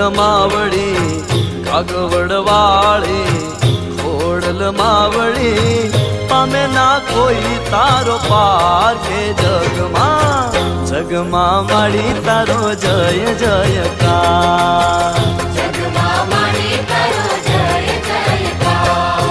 मावड़ी कागवड़ वाली खोड़ल मावड़ी पामे ना कोई तारो पार के जगमा माड़ी तारो जय जयकार जगमा माड़ी तारो जय जयकार।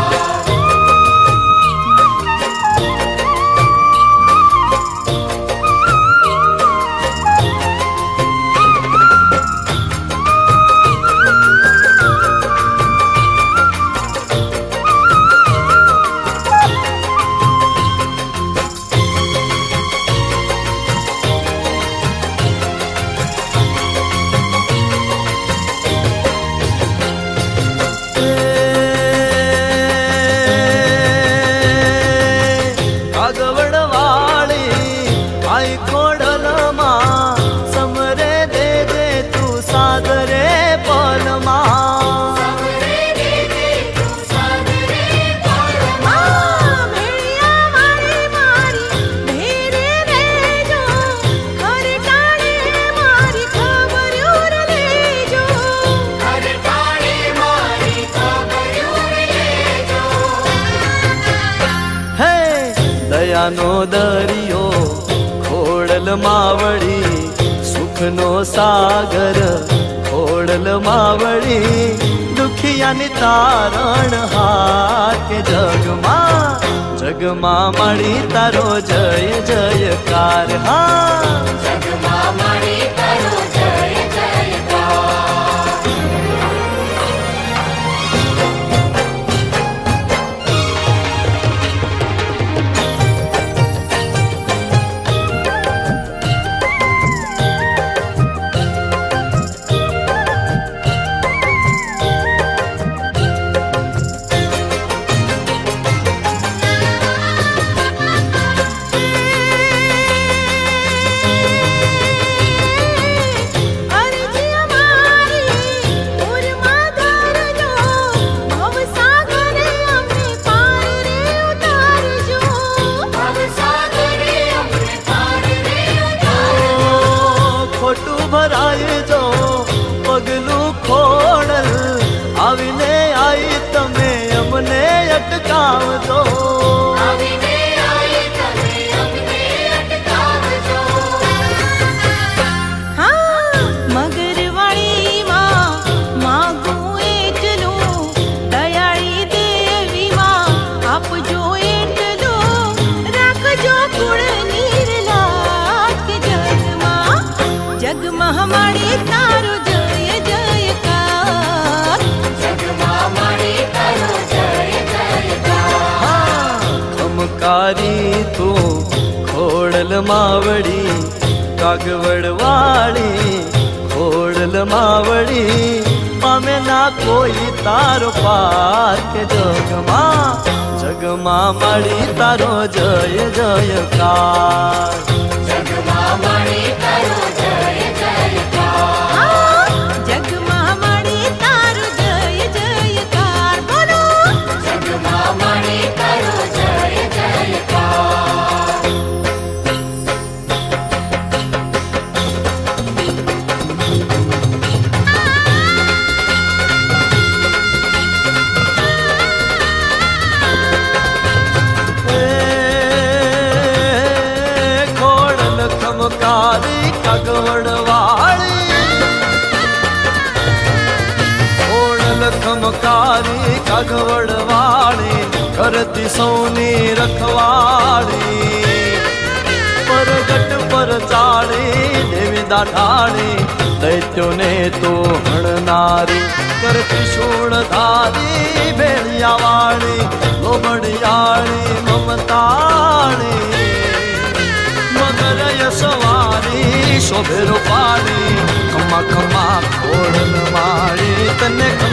दयानो दरियो खोड़ल मावड़ी सुखनो सागर खोड़ल मावड़ी दुखिया नितारण हाथ के जगमा माड़ी तारो जय जयकार। हाँ जगमा माड़ी तारो जय जयकार। भराए जो पगलू खोड़ल आविने आई तमे अमने अटकाव दो हाँ मगरवाड़ी माँ मागू एटलो दयाड़ी देवी माँ आप जो एटलो रख जो कुड़ नीर लाट के जगमा माड़ी तारो जय जयकार। जगमा माड़ी तारो जय जयकार। हाँ खमकारी तू खोड़ल मावड़ी कागवड़ वाली खोड़ल मावड़ी पामे ना कोई तारो पार के जगमा माड़ी तारो जय जयकार। जगमा माड़ी तारो जय जयकार। जगमा माड़ी तारो जय जयकार। बोलो जगमा माड़ी तारो जय जयकार। खमकारी कागवड़ वाली खोड़ल खमकारी कागवड़ वाली करती सोनी रखवाड़ी परगट पर चाड़ी देवी दाढ़ाड़ी दैत्यों ने तो हणनारी करती शूण धारी भेड़िया वाली लोबड़ियाड़ी ममताड़ी मगर यशवारी शोभे रूपाली खम्मा खम्मा खोड़ल मारी तने